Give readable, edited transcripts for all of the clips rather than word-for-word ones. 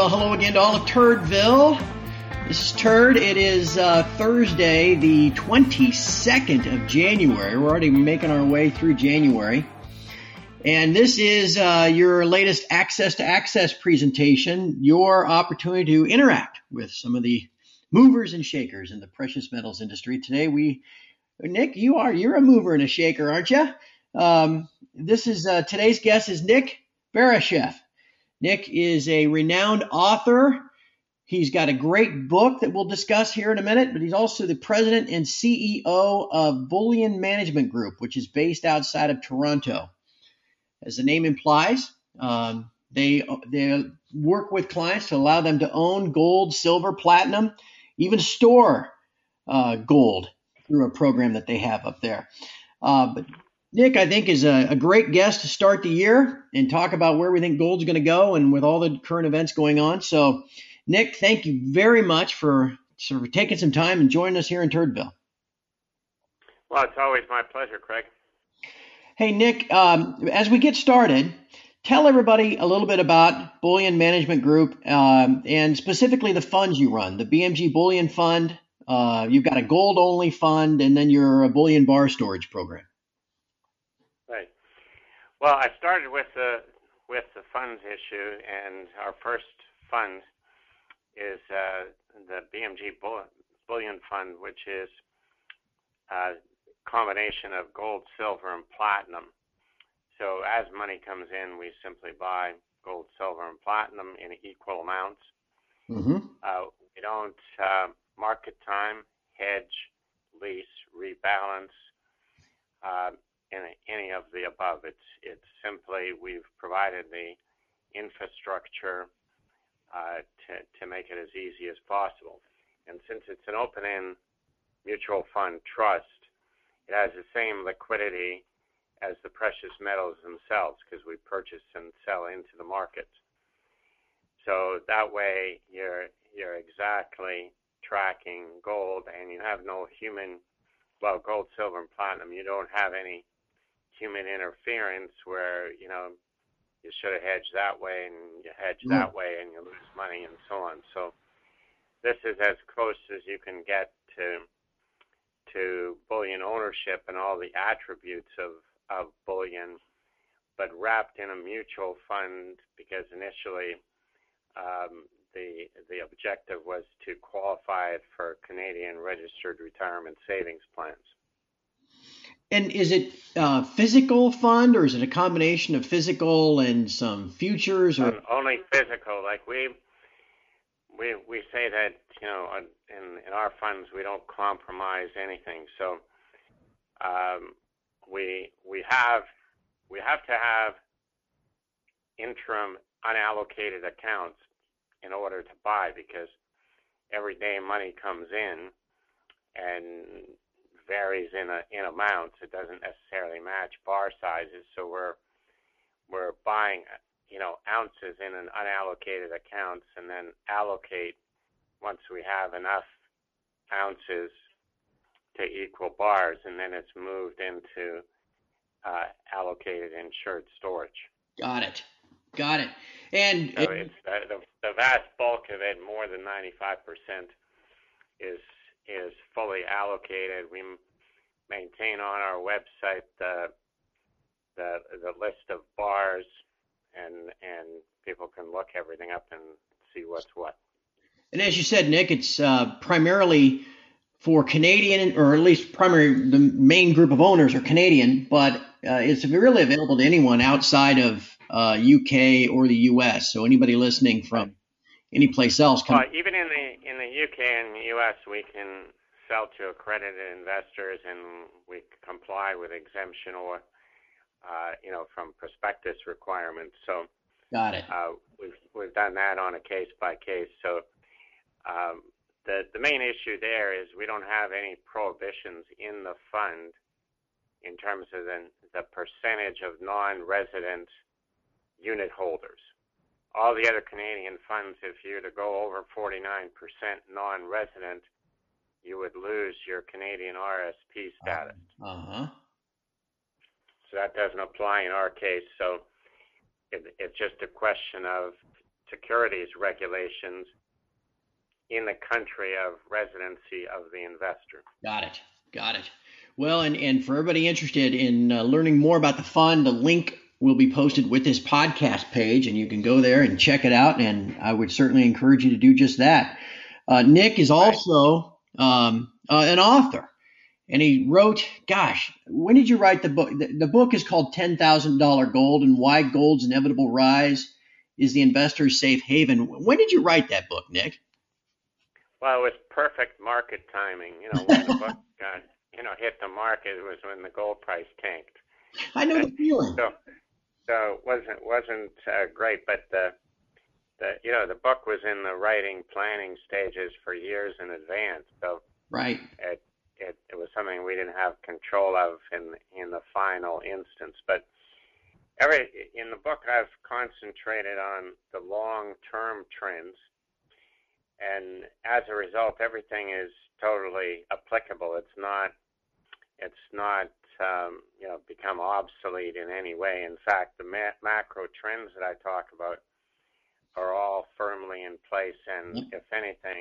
Well, hello again to all of Turdville. This is Turd. It is Thursday, the 22nd of January. We're already making our way through January. And this is your latest Access to Access presentation, your opportunity to interact with some of the movers and shakers in the precious metals industry. Today, Nick, you're a mover and a shaker, aren't you? Today's guest is Nick Barashef. Nick is a renowned author. He's got a great book that we'll discuss here in a minute, but he's also the president and CEO of Bullion Management Group, which is based outside of Toronto. As the name implies, they work with clients to allow them to own gold, silver, platinum, even store gold through a program that they have up there. But Nick, I think, is a great guest to start the year and talk about where we think gold's going to go and with all the current events going on. So, Nick, thank you very much for sort of taking some time and joining us here in Turdville. Well, it's always my pleasure, Craig. Hey, Nick, as we get started, tell everybody a little bit about Bullion Management Group and specifically the funds you run, the BMG Bullion Fund. You've got a gold-only fund, and then you're a bullion bar storage program. Right. Well, I started with the funds issue, and our first fund is the BMG Bullion Fund, which is a combination of gold, silver, and platinum. So as money comes in, we simply buy gold, silver, and platinum in equal amounts. Mm-hmm. We don't market time, hedge, lease, rebalance, any of the above. It's simply we've provided the infrastructure to make it as easy as possible. And since it's an open-end mutual fund trust, it has the same liquidity as the precious metals themselves because we purchase and sell into the markets. So that way you're exactly tracking gold, and you have no gold, silver, and platinum. You don't have any human interference where, you should have hedged that way and you hedge that way and you lose money and so on. So this is as close as you can get to bullion ownership and all the attributes of bullion, but wrapped in a mutual fund because initially the objective was to qualify it for Canadian registered retirement savings plans. And is it a physical fund, or is it a combination of physical and some futures? Or only physical. Like we say that in our funds we don't compromise anything. So we have to have interim unallocated accounts in order to buy, because every day money comes in and varies in amounts. It doesn't necessarily match bar sizes, so we're buying ounces in an unallocated accounts and then allocate once we have enough ounces to equal bars, and then it's moved into allocated insured storage. Got it. And so it's the vast bulk of it, more than 95%, is fully allocated. We maintain on our website the list of bars, and people can look everything up and see what's what. And as you said, Nick, it's primarily for Canadian, or at least the main group of owners are Canadian, but it's really available to anyone outside of UK or the US. So anybody listening from any place else can. Even in the UK and the US, we can sell to accredited investors, and we comply with exemption or from prospectus requirements. So got it. We've done that on a case by case. So the main issue there is we don't have any prohibitions in the fund in terms of the percentage of non-resident unit holders. All the other Canadian funds, if you were to go over 49% non-resident, you would lose your Canadian RSP status. So that doesn't apply in our case. So it's just a question of securities regulations in the country of residency of the investor. Got it. Got it. Well, and for everybody interested in learning more about the fund, the link will be posted with this podcast page, and you can go there and check it out. And I would certainly encourage you to do just that. Nick is also an author, and he wrote, gosh, when did you write the book? The book is called $10,000 Gold and Why Gold's Inevitable Rise is the Investor's Safe Haven. When did you write that book, Nick? Well, it was perfect market timing. When the book hit the market, it was when the gold price tanked. I know the feeling. So it wasn't great, but the book was in the writing planning stages for years in advance. So right. It was something we didn't have control of in the final instance. But in the book, I've concentrated on the long-term trends. And as a result, everything is totally applicable. It's not become obsolete in any way. In fact, the macro trends that I talk about are all firmly in place, and if anything,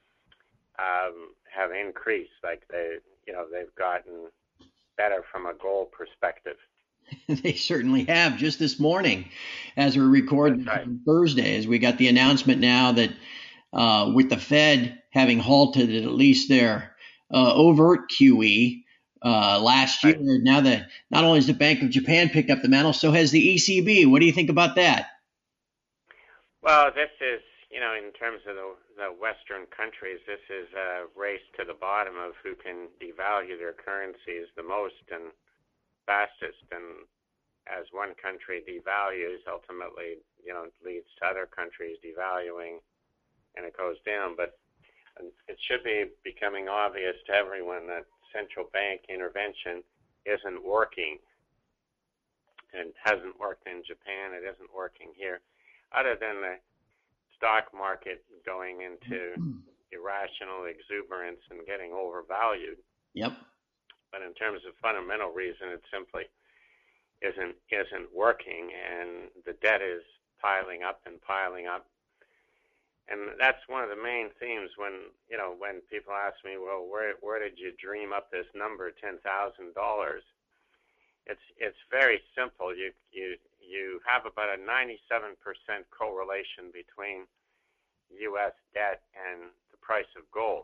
have increased. Like they've gotten better from a gold perspective. They certainly have. Just this morning, as we're recording on Thursday, as we got the announcement now that with the Fed having halted at least their overt QE last year, now that not only has the Bank of Japan picked up the mantle, so has the ECB. What do you think about that? Well, this is, in terms of the Western countries, this is a race to the bottom of who can devalue their currencies the most and fastest. And as one country devalues, ultimately, it leads to other countries devaluing, and it goes down. But it should be becoming obvious to everyone that central bank intervention isn't working, and hasn't worked in Japan. It isn't working here, other than the stock market going into irrational exuberance and getting overvalued. Yep. But in terms of fundamental reason, it simply isn't working, and the debt is piling up and piling up. And that's one of the main themes when people ask me, well, where did you dream up this number, $10,000? It's very simple. You have about a 97% correlation between U.S. debt and the price of gold,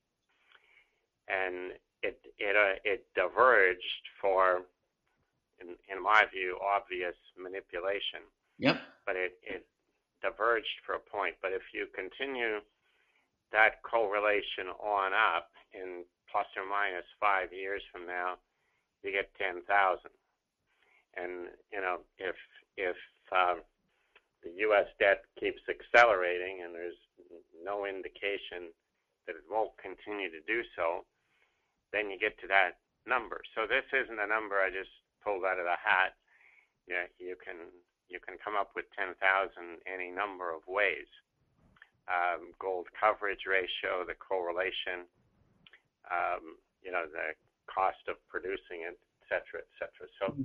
and it diverged for, in my view, obvious manipulation. Yep. But it diverged for a point. But if you continue that correlation on up, in plus or minus 5 years from now, you get 10,000. And if the U.S. debt keeps accelerating, and there's no indication that it won't continue to do so, then you get to that number. So this isn't a number I just pulled out of the hat. Yeah, you can come up with 10,000 any number of ways. Gold coverage ratio, the correlation, the cost of producing it, et cetera, et cetera. So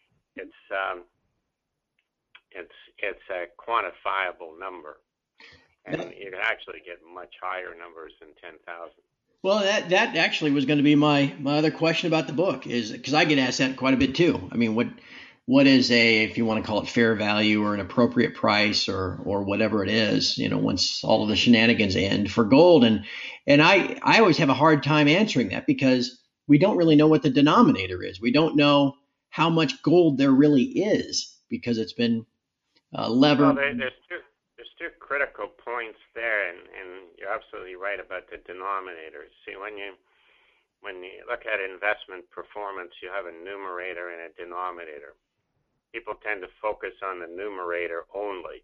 it's a quantifiable number, and you can actually get much higher numbers than 10,000. Well, that actually was going to be my other question about the book, is because I get asked that quite a bit too. I mean, what is if you want to call it fair value or an appropriate price or whatever it is, once all of the shenanigans end for gold. And I always have a hard time answering that, because we don't really know what the denominator is. We don't know how much gold there really is, because it's been levered. Well, there's two critical points there, and you're absolutely right about the denominator. See, when you look at investment performance, you have a numerator and a denominator. People tend to focus on the numerator only.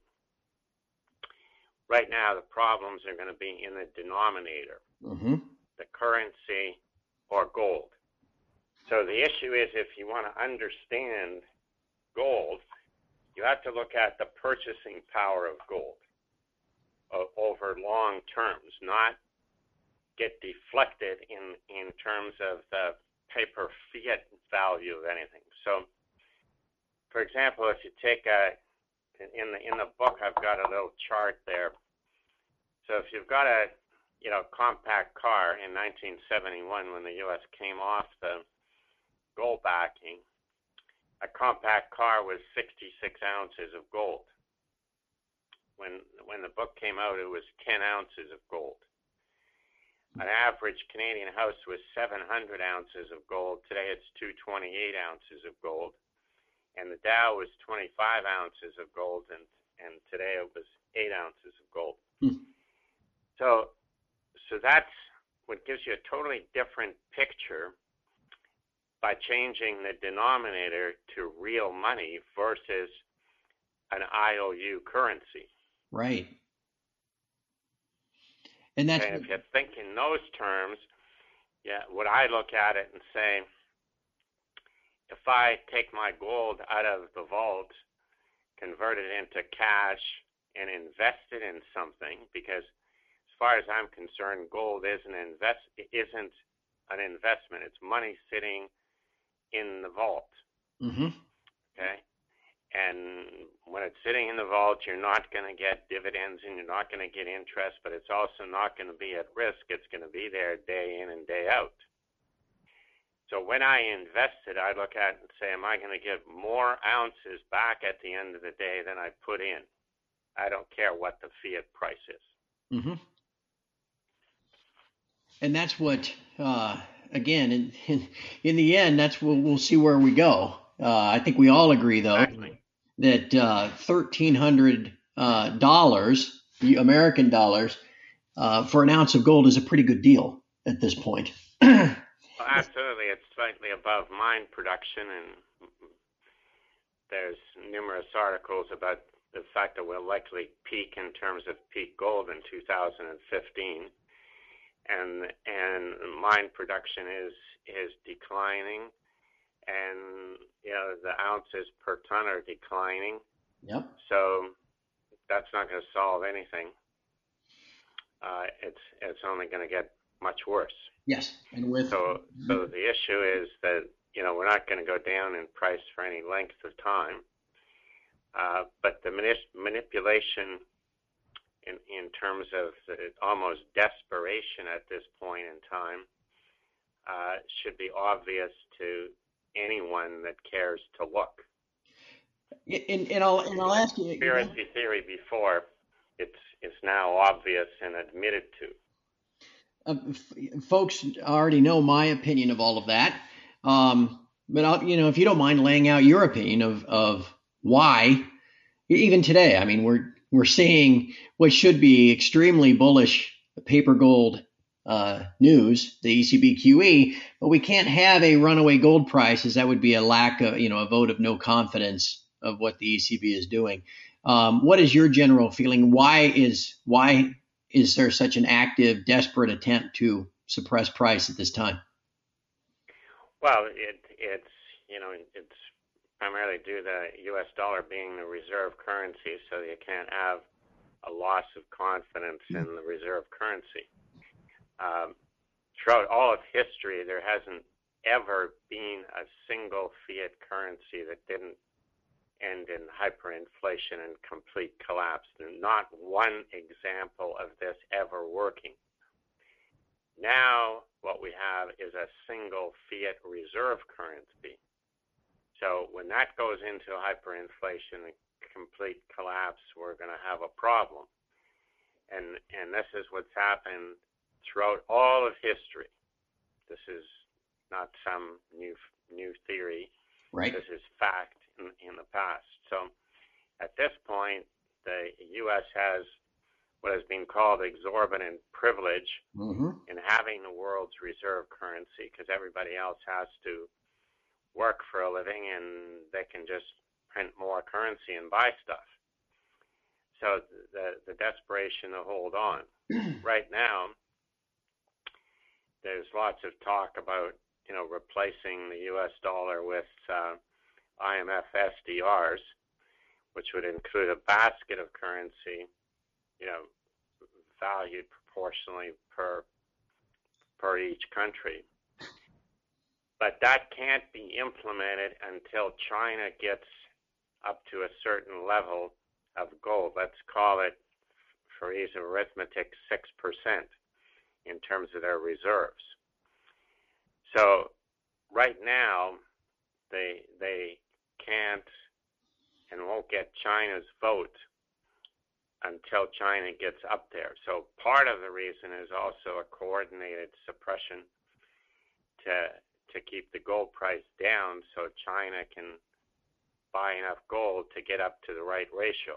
Right now, the problems are going to be in the denominator, the currency or gold. So the issue is, if you want to understand gold, you have to look at the purchasing power of gold over long terms, not get deflected in terms of the paper fiat value of anything. So, for example, if you take a in the book, I've got a little chart there. So if you've got a compact car in 1971, when the U.S. came off the gold backing, a compact car was 66 ounces of gold. When the book came out, it was 10 ounces of gold. An average Canadian house was 700 ounces of gold. Today it's 228 ounces of gold. And the Dow was 25 ounces of gold, and today it was 8 ounces of gold. So that's what gives you a totally different picture by changing the denominator to real money versus an IOU currency. Right. And that's if you think in those terms, would I look at it and say, if I take my gold out of the vault, convert it into cash, and invest it in something, because as far as I'm concerned, gold isn't an investment. It's money sitting in the vault. Mm-hmm. Okay? And when it's sitting in the vault, you're not going to get dividends and you're not going to get interest, but it's also not going to be at risk. It's going to be there day in and day out. So when I invest it, I look at it and say, am I going to get more ounces back at the end of the day than I put in? I don't care what the fiat price is. Mm-hmm. And that's what, again, in the end, that's what we'll see where we go. I think we all agree, though, Exactly. that $1,300 American dollars for an ounce of gold is a pretty good deal at this point. Well, absolutely. It's slightly above mine production, and there's numerous articles about the fact that we'll likely peak in terms of peak gold in 2015. And mine production is declining, and the ounces per ton are declining. Yep. So that's not going to solve anything. It's only going to get much worse. Yes, and so the issue is that we're not going to go down in price for any length of time, but the manipulation in terms of almost desperation at this point in time should be obvious to anyone that cares to look. And I'll ask you. Conspiracy theory before, it's now obvious and admitted to. Folks already know my opinion of all of that, but if you don't mind laying out your opinion of why, even today. I mean, we're seeing what should be extremely bullish paper gold news, the ECB QE, but we can't have a runaway gold price, as that would be a lack of, a vote of no confidence of what the ECB is doing. What is your general feeling? Why is there such an active, desperate attempt to suppress price at this time? Well, it's primarily due to the U.S. dollar being the reserve currency, so you can't have a loss of confidence in the reserve currency. Throughout all of history, there hasn't ever been a single fiat currency that didn't end in hyperinflation and complete collapse. Not one example of this ever working. Now, what we have is a single fiat reserve currency. So when that goes into hyperinflation and complete collapse, we're going to have a problem. And this is what's happened throughout all of history. This is not some new theory. Right. This is fact in the past. So at this point, the U.S. has what has been called exorbitant privilege in having the world's reserve currency, because everybody else has to work for a living and they can just print more currency and buy stuff. So the desperation to hold on. Right now, there's lots of talk about replacing the U.S. dollar with IMF SDRs, which would include a basket of currency, valued proportionally per each country. But that can't be implemented until China gets up to a certain level of gold. Let's call it, for ease of arithmetic, 6% in terms of their reserves. So right now, they can't and won't get China's vote until China gets up there. So part of the reason is also a coordinated suppression to keep the gold price down so China can buy enough gold to get up to the right ratio.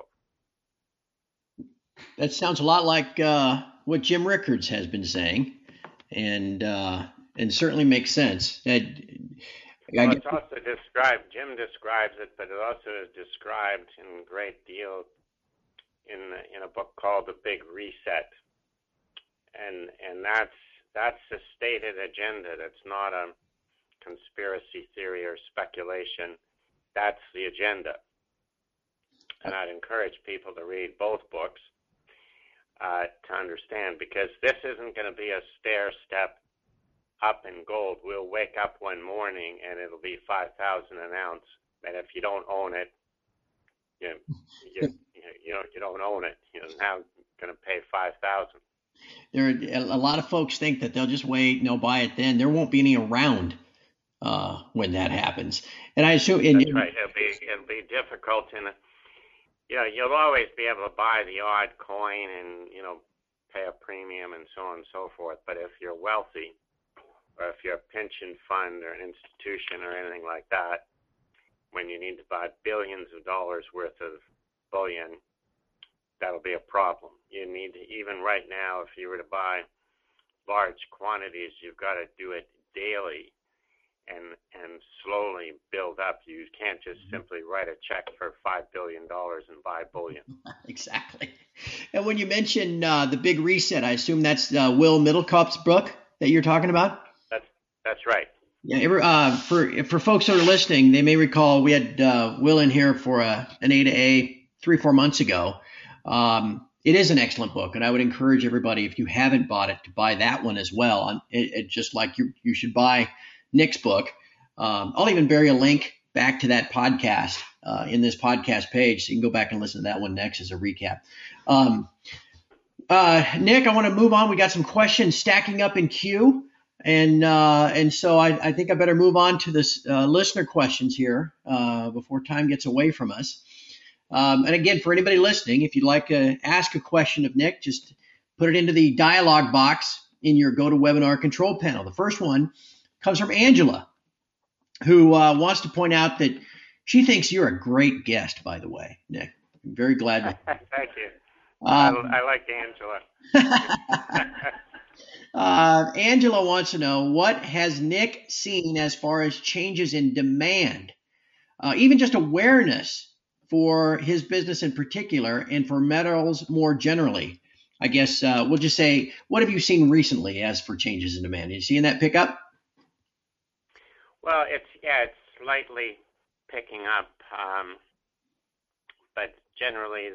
That sounds a lot like what Jim Rickards has been saying, and certainly makes sense. Well, it's also described, Jim describes it, but it also is described in great deal in a book called The Big Reset. And that's the stated agenda. That's not a conspiracy theory or speculation. That's the agenda. And I'd encourage people to read both books to understand, because this isn't going to be a stair step up in gold. We'll wake up one morning and it'll be 5,000 an ounce. And if you don't own it, you don't own it. You're now going to pay 5,000. There, a lot of folks think that they'll just wait and they'll buy it then. There won't be any around when that happens. And I assume that's right. It'll be difficult, and you'll always be able to buy the odd coin and pay a premium and so on and so forth. But if you're wealthy, or if you're a pension fund or an institution or anything like that, when you need to buy billions of dollars worth of bullion, that'll be a problem. You need to, even right now, if you were to buy large quantities, you've got to do it daily and slowly build up. You can't just simply write a check for $5 billion and buy bullion. Exactly. And when you mention The Big Reset, I assume that's Will Middlecup's book that you're talking about? That's right. Yeah. For folks that are listening, they may recall we had Will in here for an A to A 3-4 months ago. It is an excellent book, and I would encourage everybody, if you haven't bought it, to buy that one as well. It just like you should buy Nick's book. I'll even bury a link back to that podcast in this podcast page, so you can go back and listen to that one next as a recap. Nick, I want to move on. We got some questions stacking up in queue. And so I think I better move on to this listener questions here before time gets away from us. And again, for anybody listening, if you'd like to ask a question of Nick, just put it into the dialog box in your GoToWebinar control panel. The first one comes from Angela, who wants to point out that she thinks you're a great guest, by the way, Nick. I'm very glad. Thank you. I like Angela. Angela wants to know, what has Nick seen as far as changes in demand, even just awareness for his business in particular and for metals more generally? I guess we'll just say, what have you seen recently as for changes in demand? Are you seeing that pick up? Well, it's slightly picking up, but generally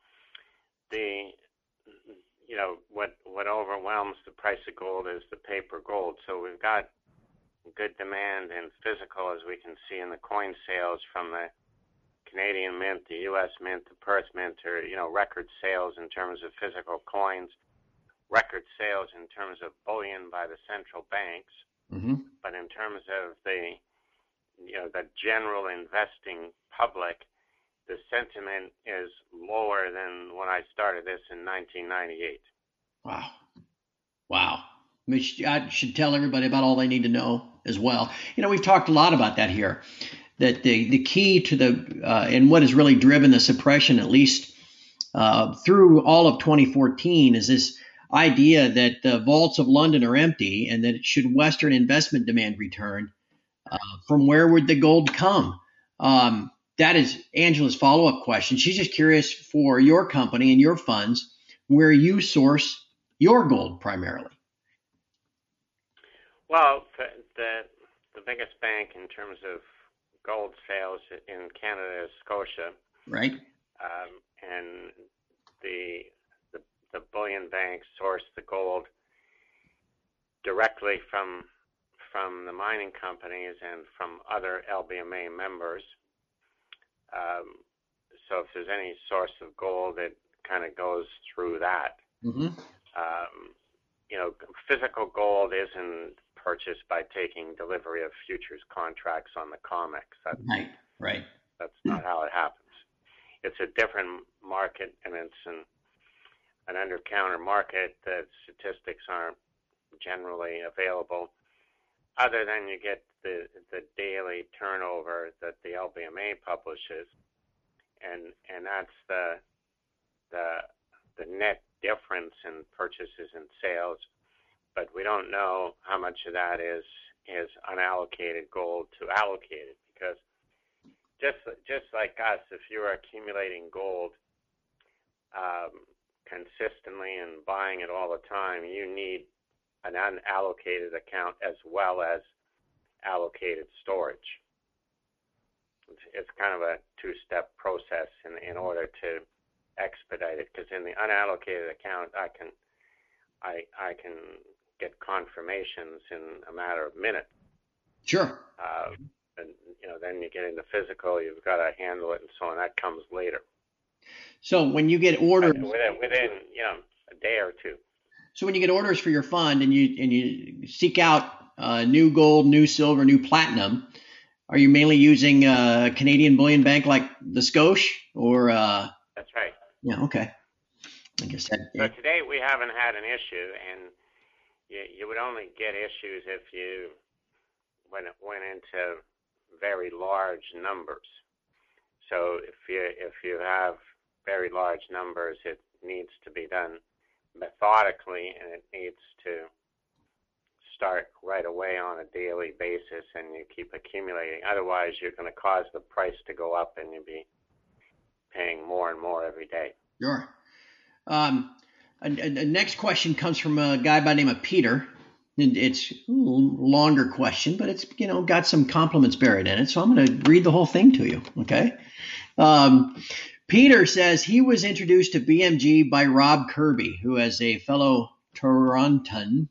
what overwhelms the price of gold is the paper gold. So we've got good demand in physical, as we can see in the coin sales from the Canadian Mint, the U.S. Mint, the Perth Mint, or record sales in terms of physical coins, record sales in terms of bullion by the central banks. Mm-hmm. But in terms of the general investing public, the sentiment is lower than when I started this in 1998. Wow. I should tell everybody about all they need to know as well. We've talked a lot about that here, that the key to and what has really driven the suppression, at least through all of 2014, is this idea that the vaults of London are empty, and that should Western investment demand return, from where would the gold come? That is Angela's follow-up question. She's just curious for your company and your funds where you source your gold primarily. Well, the biggest bank in terms of gold sales in Canada is Scotia. Right. And the bullion banks source the gold directly from the mining companies and from other LBMA members. so if there's any source of gold, it kind of goes through that. Mm-hmm. Physical gold isn't purchased by taking delivery of futures contracts on the COMEX. Right. That's not how it happens. It's a different market, and it's an under-counter market that statistics aren't generally available, other than you get the daily turnover that the LBMA publishes, and that's the net difference in purchases and sales. But we don't know how much of that is unallocated gold to allocated, because just like us, if you're accumulating gold consistently and buying it all the time, you need an unallocated account as well as allocated storage. It's kind of a two-step process in order to expedite it, because in the unallocated account, I can get confirmations in a matter of minutes. Sure. And then you get into physical, you've got to handle it and so on. That comes later. So when you get orders within a day or two. So when you get orders for your fund and you seek out new gold, new silver, new platinum, are you mainly using a Canadian bullion bank like the Scotia, or? That's right. Yeah. Okay. I guess that. So today we haven't had an issue, and you would only get issues if you went into very large numbers. So if you have very large numbers, it needs to be done methodically, and it needs to start right away on a daily basis, and you keep accumulating. Otherwise, you're going to cause the price to go up, and you'll be paying more and more every day. Sure. A next question comes from a guy by the name of Peter. And it's a longer question, but it's got some compliments buried in it. So I'm going to read the whole thing to you. Okay. Peter says he was introduced to BMG by Rob Kirby, who is a fellow Torontoan.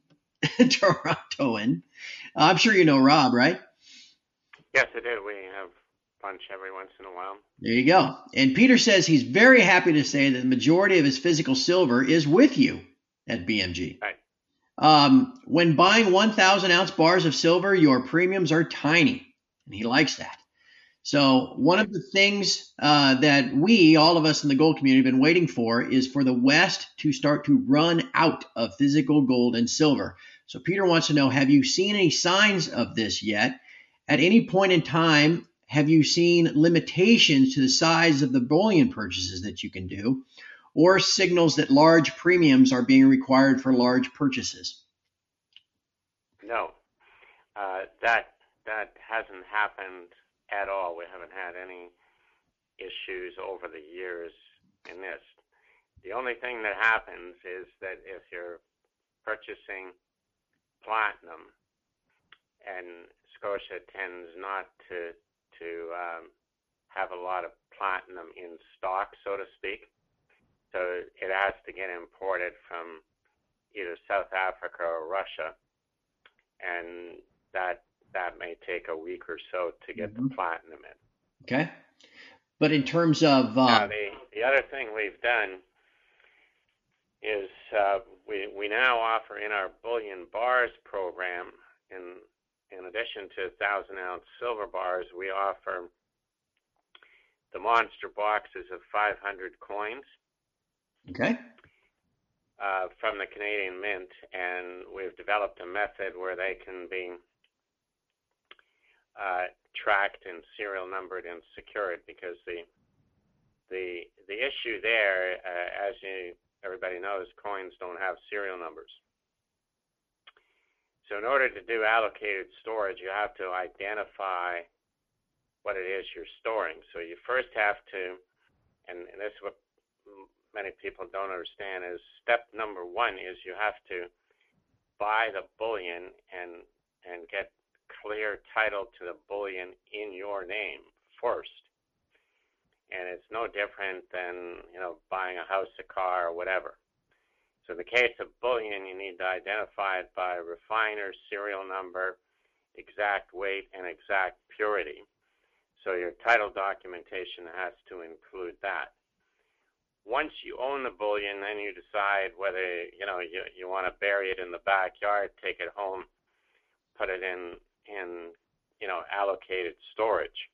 I'm sure you know Rob, right? Yes, I do. We have lunch every once in a while. There you go. And Peter says he's very happy to say that the majority of his physical silver is with you at BMG. Right. When buying 1,000-ounce bars of silver, your premiums are tiny, and he likes that. So one of the things that all of us in the gold community, have been waiting for is for the West to start to run out of physical gold and silver. So Peter wants to know, have you seen any signs of this yet? At any point in time, have you seen limitations to the size of the bullion purchases that you can do, or signals that large premiums are being required for large purchases? No, that hasn't happened at all. We haven't had any issues over the years in this. The only thing that happens is that if you're purchasing platinum, and Scotia tends not to have a lot of platinum in stock, so to speak. So it has to get imported from either South Africa or Russia, and that may take a week or so to get the platinum in. Okay. But in terms of now, the other thing we've done is we now offer in our bullion bars program, in addition to 1,000-ounce silver bars, we offer the monster boxes of 500 coins. Okay. From the Canadian Mint, and we've developed a method where they can be tracked and serial numbered and secured, because the issue there, as everybody knows, coins don't have serial numbers. So in order to do allocated storage, you have to identify what it is you're storing. So you first have to, and this is what many people don't understand, is step number one is you have to buy the bullion and get clear title to the bullion in your name first. And it's no different than buying a house, a car, or whatever. So in the case of bullion, you need to identify it by refiner, serial number, exact weight, and exact purity. So your title documentation has to include that. Once you own the bullion, then you decide whether you want to bury it in the backyard, take it home, put it in allocated storage.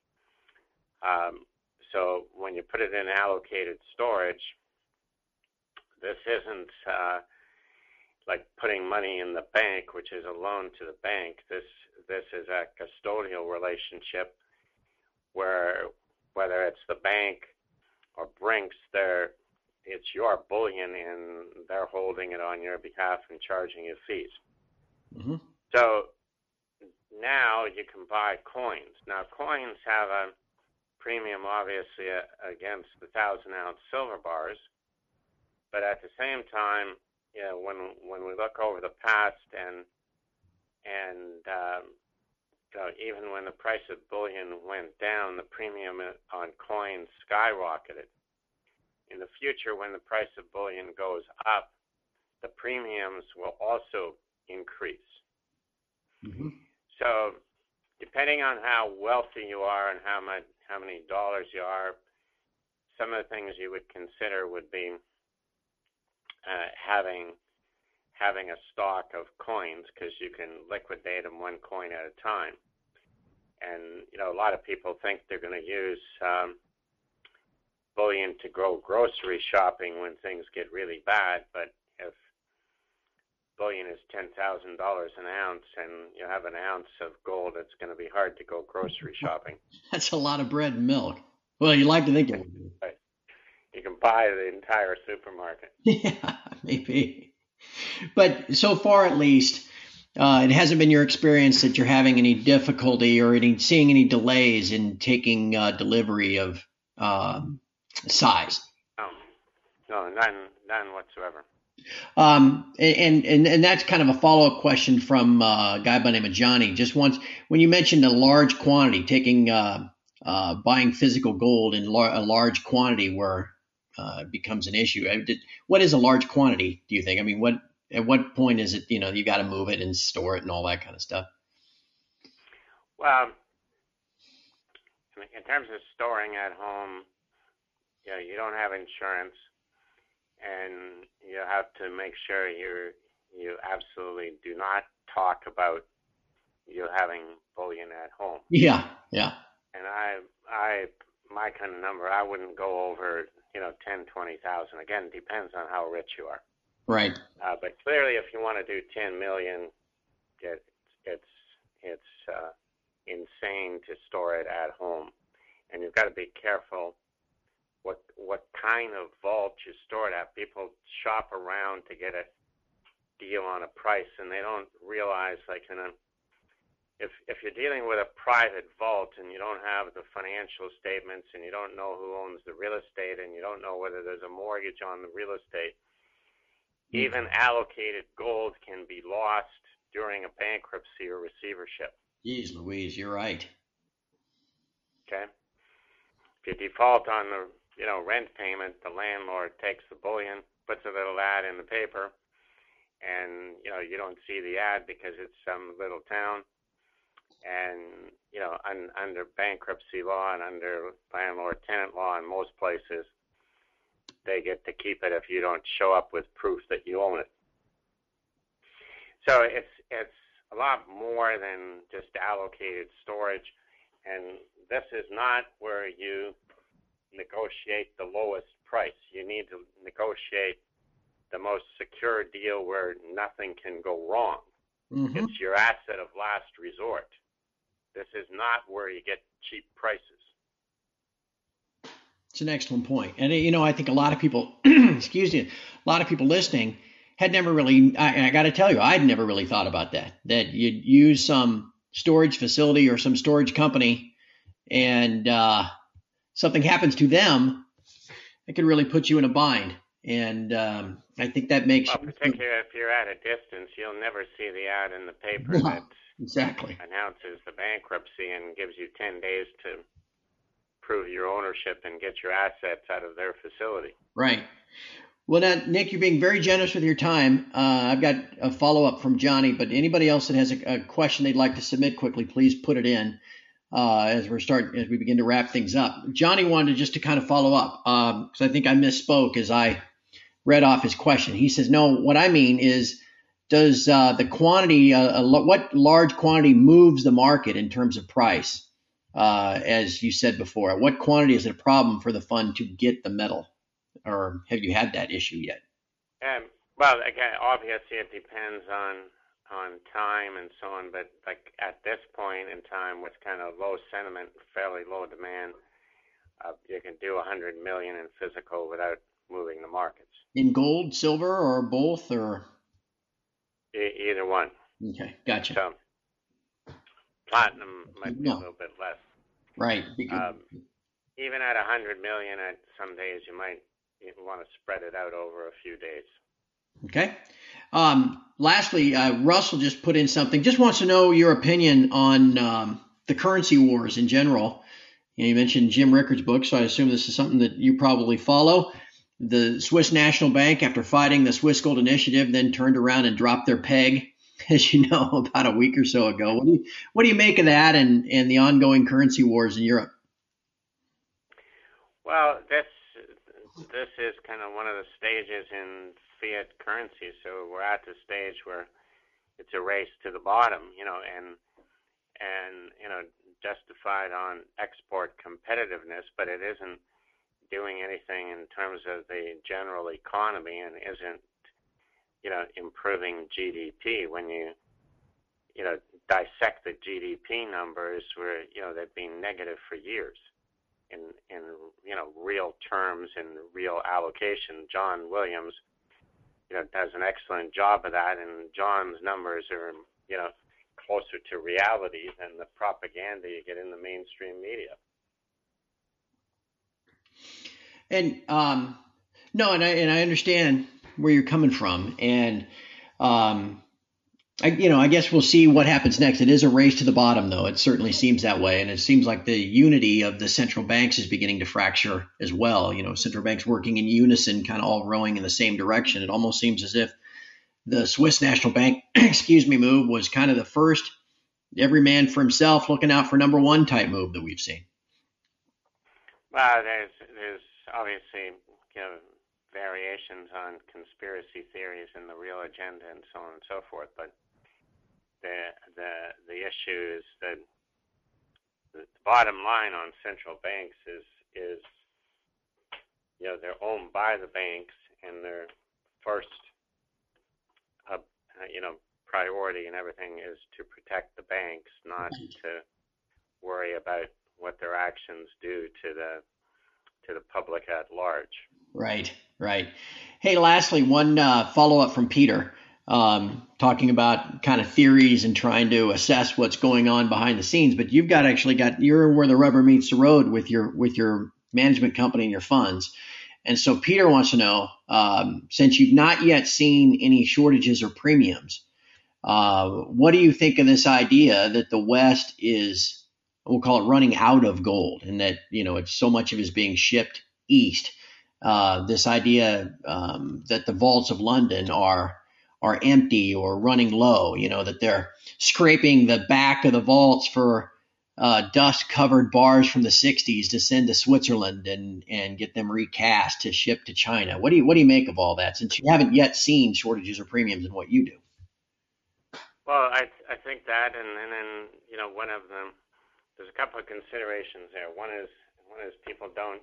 So when you put it in allocated storage, this isn't like putting money in the bank, which is a loan to the bank. This is a custodial relationship where whether it's the bank or Brinks, it's your bullion and they're holding it on your behalf and charging you fees. Mm-hmm. So now you can buy coins. Now coins have a premium, obviously, against the 1,000-ounce silver bars, but at the same time, when we look over the past and even when the price of bullion went down, the premium on coins skyrocketed. In the future, when the price of bullion goes up, the premiums will also increase. Mm-hmm. So depending on how wealthy you are and how many dollars you are, some of the things you would consider would be having a stock of coins, because you can liquidate them one coin at a time. And a lot of people think they're going to use bullion to go grocery shopping when things get really bad, but if bullion is $10,000 an ounce and you have an ounce of gold, it's going to be hard to go grocery shopping. That's a lot of bread and milk. Well, you like to think it would be. Right. You can buy the entire supermarket. Yeah, maybe. But so far, at least, it hasn't been your experience that you're having any difficulty or seeing any delays in taking delivery of size. No, none whatsoever. And that's kind of a follow-up question from a guy by the name of Johnny. Just once, when you mentioned a large quantity, buying physical gold in a large quantity where it becomes an issue. What is a large quantity, do you think? I mean, at what point is it, you got to move it and store it and all that kind of stuff? Well, in terms of storing at home, you don't have insurance, and you have to make sure you absolutely do not talk about you having bullion at home. Yeah. And my kind of number, I wouldn't go over 10,000, 20,000. Again, it depends on how rich you are. Right. But clearly, if you want to do 10 million, it's insane to store it at home, and you've got to be careful what kind of vault you store it at. People shop around to get a deal on a price, and they don't realize if you're dealing with a private vault and you don't have the financial statements and you don't know who owns the real estate and you don't know whether there's a mortgage on the real estate, even allocated gold can be lost during a bankruptcy or receivership. Jeez Louise, you're right. Okay? If you default on the rent payment, the landlord takes the bullion, puts a little ad in the paper, and you don't see the ad because it's some little town. And under bankruptcy law and under landlord-tenant law in most places, they get to keep it if you don't show up with proof that you own it. So it's a lot more than just allocated storage, and this is not where you negotiate the lowest price. You need to negotiate the most secure deal where nothing can go wrong. Mm-hmm. It's your asset of last resort. This is not where you get cheap prices. It's an excellent point. And, I think a lot of people, a lot of people listening had never really, I got to tell you, I'd never really thought about that you'd use some storage facility or some storage company and something happens to them, it can really put you in a bind. And I think that makes particularly if you're at a distance, you'll never see the ad in the paper that exactly announces the bankruptcy and gives you 10 days to prove your ownership and get your assets out of their facility. Right. Well, now, Nick, you're being very generous with your time. I've got a follow-up from Johnny, but anybody else that has a question they'd like to submit quickly, please put it in. as we begin to wrap things up. Johnny wanted just to kind of follow up because I think I misspoke as I read off his question. He says, no, what I mean is, does the quantity, what large quantity moves the market in terms of price? As you said before, what quantity is it a problem for the fund to get the metal? Or have you had that issue yet? Well, again, obviously it depends on time and so on, but like at this point in time with kind of low sentiment, fairly low demand, you can do 100 million in physical without moving the markets. In gold, silver, or both, or? Either one. Okay, gotcha. So platinum might be a little bit less. Right. Even at 100 million, at some days you might want to spread it out over a few days. Okay. Lastly, Russell just put in something. Just wants to know your opinion on the currency wars in general. You mentioned Jim Rickards' book, so I assume this is something that you probably follow. The Swiss National Bank, after fighting the Swiss Gold Initiative, then turned around and dropped their peg, as you know, about a week or so ago. What do you make of that and the ongoing currency wars in Europe? Well, this is kind of one of the stages in fiat currency. So we're at the stage where it's a race to the bottom, and justified on export competitiveness, but it isn't doing anything in terms of the general economy and isn't, improving GDP. When you dissect the GDP numbers, where, they've been negative for years in real terms and real allocation. John Williams, does an excellent job of that, and John's numbers are, closer to reality than the propaganda you get in the mainstream media. And no, and I understand where you're coming from, and I guess we'll see what happens next. It is a race to the bottom, though. It certainly seems that way, and it seems like the unity of the central banks is beginning to fracture as well. Central banks working in unison, kind of all rowing in the same direction. It almost seems as if the Swiss National Bank, move was kind of the first every man for himself, looking out for number one type move that we've seen. Well, there's obviously variations on conspiracy theories and the real agenda and so on and so forth, but the issue is that the bottom line on central banks is they're owned by the banks, and their first priority and everything is to protect the banks, not to worry about what their actions do to the public at large. Right. Hey, lastly, one follow-up from Peter, talking about kind of theories and trying to assess what's going on behind the scenes. But you're where the rubber meets the road with your management company and your funds. And so Peter wants to know, since you've not yet seen any shortages or premiums, what do you think of this idea that the West is, we'll call it, running out of gold, and that, it's so much of it is being shipped east? This idea that the vaults of London are empty or running low, that they're scraping the back of the vaults for dust-covered bars from the 60s to send to Switzerland and get them recast to ship to China. What do you make of all that, since you haven't yet seen shortages or premiums in what you do? Well, I think that, and then one of them, there's a couple of considerations there. One is people don't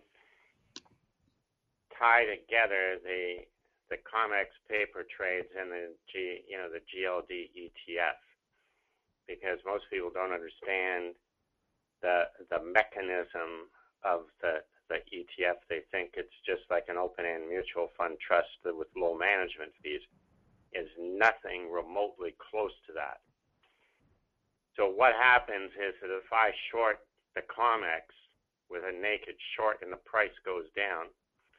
tie together the COMEX paper trades and the GLD ETF, because most people don't understand the mechanism of the ETF. They think it's just like an open-end mutual fund trust with low management fees. Is nothing remotely close to that. So what happens is that if I short the COMEX with a naked short and the price goes down,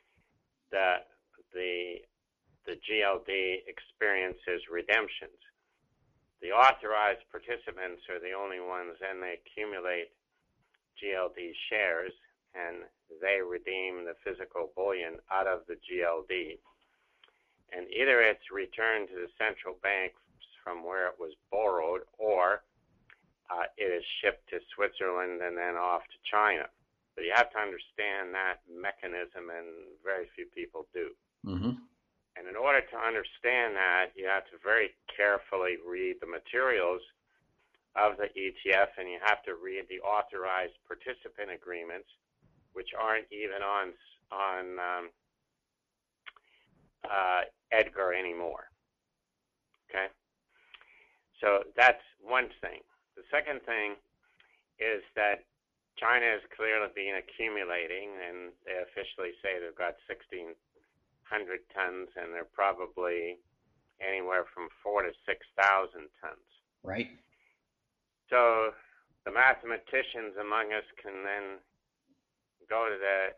the GLD experiences redemptions. The authorized participants are the only ones, and they accumulate GLD shares, and they redeem the physical bullion out of the GLD. And either it's returned to the central bank from where it was borrowed, or it is shipped to Switzerland and then off to China. But you have to understand that mechanism, and very few people do. Mm-hmm. And in order to understand that, you have to very carefully read the materials of the ETF, and you have to read the authorized participant agreements, which aren't even on Edgar anymore. Okay? So that's one thing. The second thing is that China has clearly been accumulating, and they officially say they've got 1,600 tons, and they're probably anywhere from 4,000 to 6,000 tons. Right. So the mathematicians among us can then go to the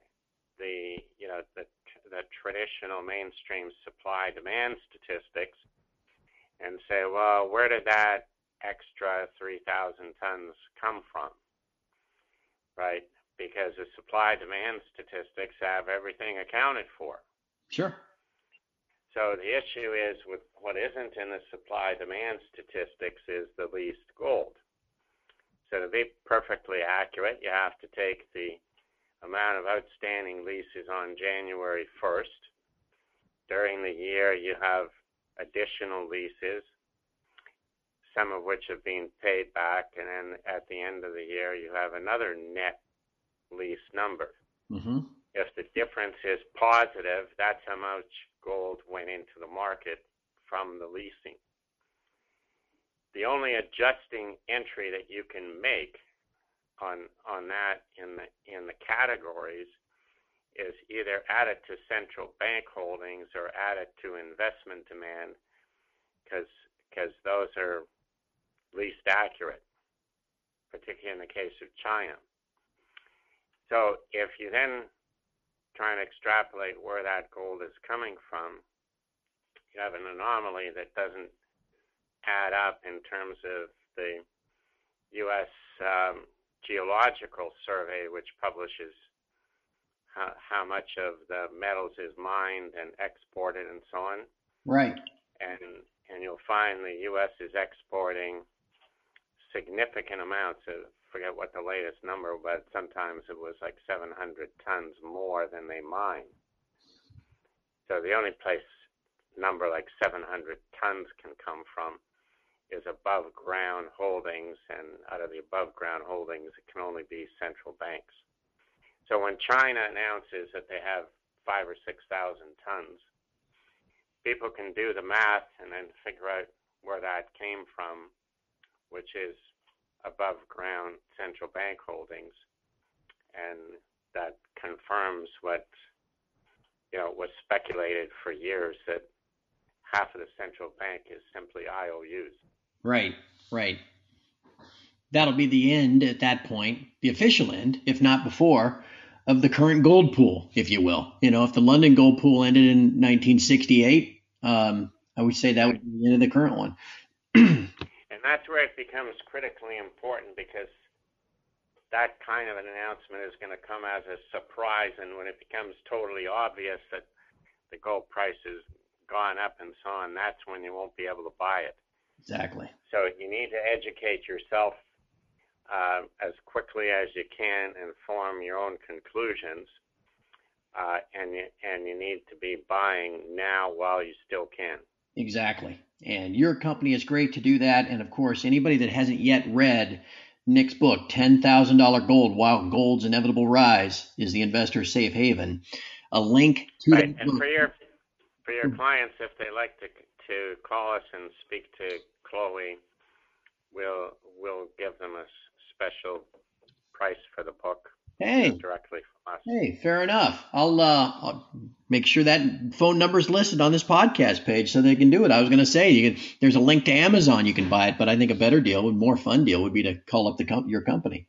traditional mainstream supply-demand statistics and say, well, where did that extra 3,000 tons come from? Right? Because the supply-demand statistics have everything accounted for. Sure. So the issue is with what isn't in the supply-demand statistics is the leased gold. So to be perfectly accurate, you have to take the amount of outstanding leases on January 1st. During the year, you have additional leases, some of which have been paid back, and then at the end of the year, you have another net lease number. Mm-hmm. If the difference is positive, that's how much gold went into the market from the leasing. The only adjusting entry that you can make on that in the categories is either add it to central bank holdings or add it to investment demand, because those are least accurate, particularly in the case of China. So if you then try and extrapolate where that gold is coming from, you have an anomaly that doesn't add up in terms of the U.S. Geological Survey, which publishes how much of the metals is mined and exported and so on. Right. And you'll find the U.S. is exporting significant amounts of, forget what the latest number, but sometimes it was like 700 tons more than they mine. So the only place number like 700 tons can come from is above ground holdings, and out of the above ground holdings, it can only be central banks. So when China announces that they have 5,000 or 6,000 tons, people can do the math and then figure out where that came from, which is above ground central bank holdings, and that confirms what was speculated for years, that half of the central bank is simply IOUs. Right. That'll be the end at that point, the official end, if not before, of the current gold pool, if you will. If the London gold pool ended in 1968, I would say that would be the end of the current one. And that's where it becomes critically important, because that kind of an announcement is going to come as a surprise, and when it becomes totally obvious that the gold price has gone up and so on, that's when you won't be able to buy it. Exactly. So you need to educate yourself as quickly as you can and form your own conclusions, and you need to be buying now while you still can. Exactly. And your company is great to do that. And of course, anybody that hasn't yet read Nick's book, $10,000 Gold, While Gold's Inevitable Rise, is the Investor's Safe Haven. A link to right. the and book. For your clients, if they like to call us and speak to Chloe, we'll give them a special price for the book. Hey, directly from us. Hey, fair enough. I'll make sure that phone number is listed on this podcast page so they can do it. I was going to say there's a link to Amazon, you can buy it, but I think a better deal, more fun deal, would be to call up your company.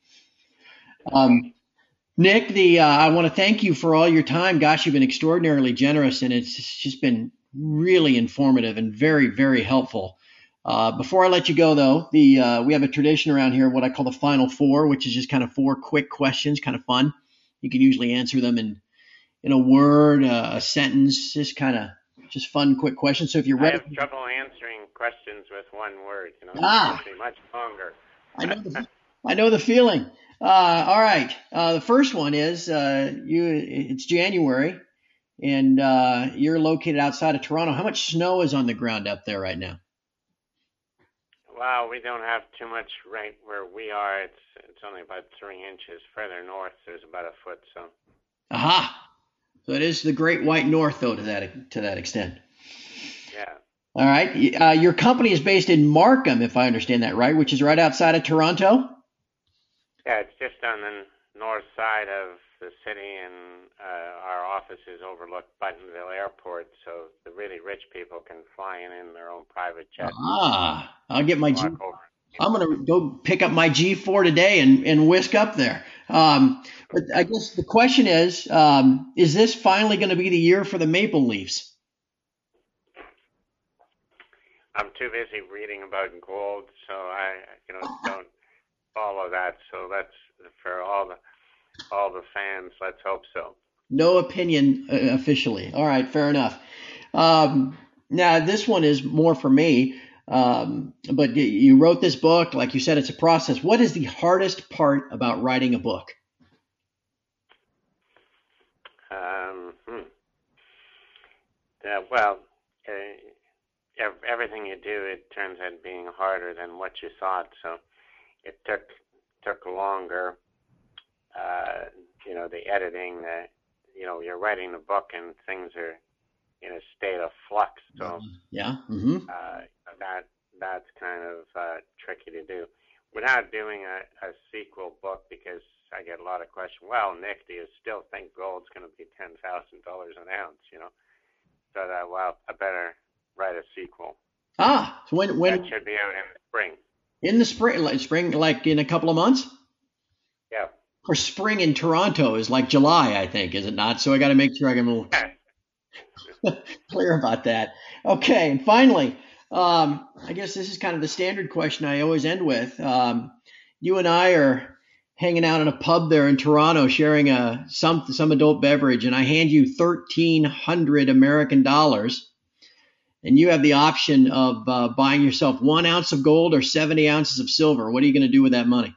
Nick, I want to thank you for all your time. Gosh, you've been extraordinarily generous, and it's just been really informative and very, very helpful. Before I let you go, though, we have a tradition around here, what I call the Final Four, which is just kind of 4 quick questions, kind of fun. You can usually answer them in a word, a sentence, just fun, quick questions. So if you're ready, I have trouble answering questions with one word. It Ah. would be much longer. I know the feeling. All right. The first one is it's January, and you're located outside of Toronto. How much snow is on the ground up there right now? Well, we don't have too much right where we are. It's only about 3 inches. Further north, there's about a foot. So. Aha! So it is the Great White North, though, to that extent. Yeah. All right. Your company is based in Markham, if I understand that right, which is right outside of Toronto. Yeah, it's just on the north side of the city, and our offices overlook Buttonville Airport, so the really rich people can fly in their own private jet. I'll get my I'm going to go pick up my G4 today and whisk up there. But I guess the question is this finally going to be the year for the Maple Leafs? I'm too busy reading about gold, so I don't follow that. So let's, for all the fans, let's hope so. No opinion officially. All right, fair enough. Now this one is more for me. But you wrote this book, like you said, it's a process. What is the hardest part about writing a book? Everything you do, it turns out being harder than what you thought. So it took longer. The editing, you're writing the book and things are in a state of flux. So yeah. Mm-hmm. That's kind of tricky to do without doing a sequel book, because I get a lot of questions. Well, Nick, do you still think gold's going to be $10,000 an ounce? So I better write a sequel. So when that should be out in the spring. In the spring, like in a couple of months. Yeah. Of course, spring in Toronto is like July, I think, is it not? So I got to make sure I can clear about that. Okay, and finally, I guess this is kind of the standard question I always end with. You and I are hanging out in a pub there in Toronto, sharing some adult beverage, and I hand you 1,300 American dollars, and you have the option of buying yourself 1 ounce of gold or 70 ounces of silver. What are you going to do with that money?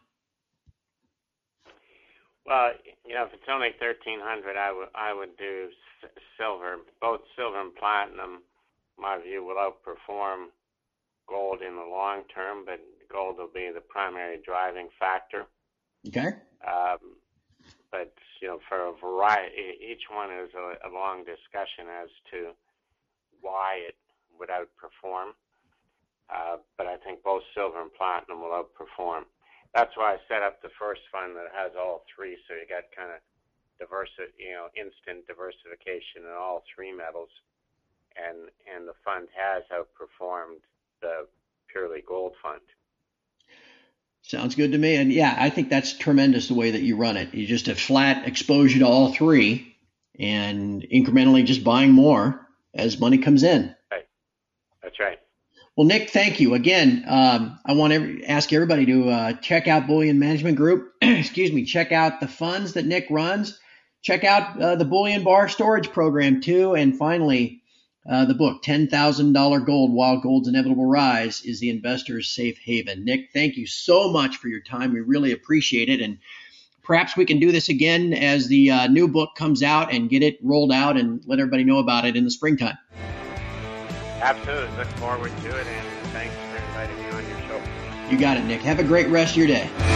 Well, if it's only 1,300, I would do silver. Both silver and platinum, my view, will outperform gold in the long term, but gold will be the primary driving factor. Okay. But for a variety, each one is a long discussion as to why it would outperform. But I think both silver and platinum will outperform. That's why I set up the first fund that has all three, so you got kind of instant diversification in all three metals, and the fund has outperformed the purely gold fund. Sounds good to me. And yeah, I think that's tremendous the way that you run it. You just have flat exposure to all three and incrementally just buying more as money comes in. Right. That's right. Well, Nick, thank you. Again, I want to ask everybody to check out Bullion Management Group. Excuse me. Check out the funds that Nick runs. Check out the Bullion Bar Storage Program, too. And finally, the book, $10,000 Gold, While Gold's Inevitable Rise, is the Investor's Safe Haven. Nick, thank you so much for your time. We really appreciate it. And perhaps we can do this again as the new book comes out and get it rolled out and let everybody know about it in the springtime. Absolutely. Look forward to it, and thanks for inviting me on your show. You got it, Nick. Have a great rest of your day.